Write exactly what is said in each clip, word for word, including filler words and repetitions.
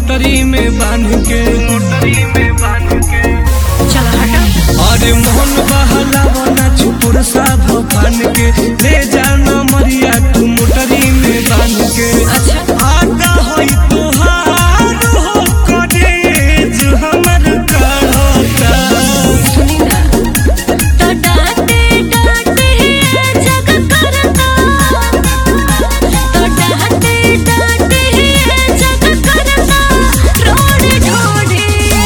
मोटरी में बांध के मोटरी में बांध के चल हटा। अरे मोहन बहलावा नाच पुरसा भोपान के ले जाना मरिया तू मोटरी में बांध के। अच्छा आगा होई तोहार हो कॉलेज हमर कढ़ता सुनी ना तो डांटे डांटे जग करता तो डांटे डांटे जग करता रोड ढोड़े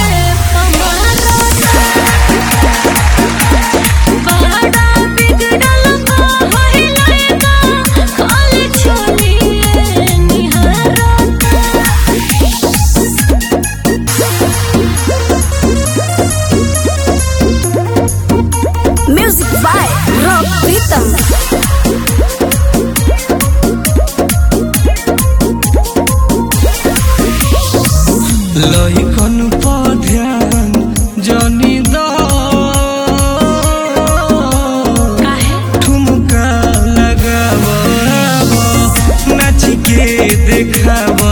बड़ा बिगड़ल बा होइलेगा खाली छोलिए निहारता। Music by Rob Rhythm. लइकन पर ध्यान जनी द काहे ठुमका लगाव नाच के देखाव